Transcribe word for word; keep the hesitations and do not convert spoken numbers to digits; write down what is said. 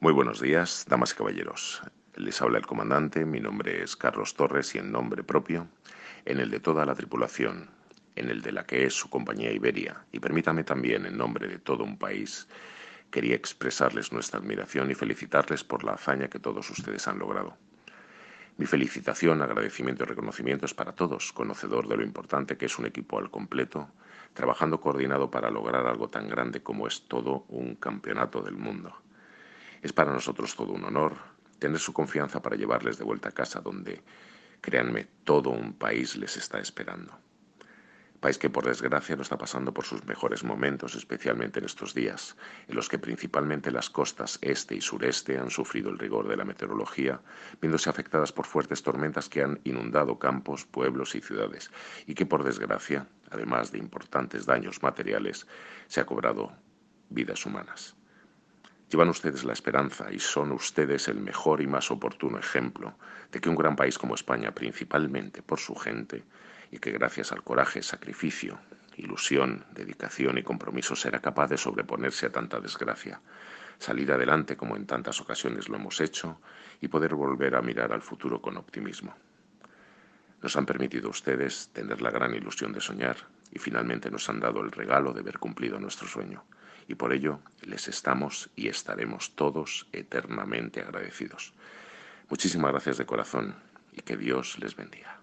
Muy buenos días, damas y caballeros. Les habla el comandante, mi nombre es Carlos Torres y en nombre propio, en el de toda la tripulación, en el de la que es su compañía Iberia, y permítame también en nombre de todo un país, quería expresarles nuestra admiración y felicitarles por la hazaña que todos ustedes han logrado. Mi felicitación, agradecimiento y reconocimiento es para todos, conocedor de lo importante que es un equipo al completo, trabajando coordinado para lograr algo tan grande como es todo un campeonato del mundo. Es para nosotros todo un honor tener su confianza para llevarles de vuelta a casa donde, créanme, todo un país les está esperando. País que por desgracia no está pasando por sus mejores momentos, especialmente en estos días, en los que principalmente las costas este y sureste han sufrido el rigor de la meteorología, viéndose afectadas por fuertes tormentas que han inundado campos, pueblos y ciudades, y que por desgracia, además de importantes daños materiales, se ha cobrado vidas humanas. Llevan ustedes la esperanza y son ustedes el mejor y más oportuno ejemplo de que un gran país como España, principalmente por su gente, y que gracias al coraje, sacrificio, ilusión, dedicación y compromiso será capaz de sobreponerse a tanta desgracia, salir adelante como en tantas ocasiones lo hemos hecho y poder volver a mirar al futuro con optimismo. Nos han permitido ustedes tener la gran ilusión de soñar y finalmente nos han dado el regalo de ver cumplido nuestro sueño. Y por ello les estamos y estaremos todos eternamente agradecidos. Muchísimas gracias de corazón y que Dios les bendiga.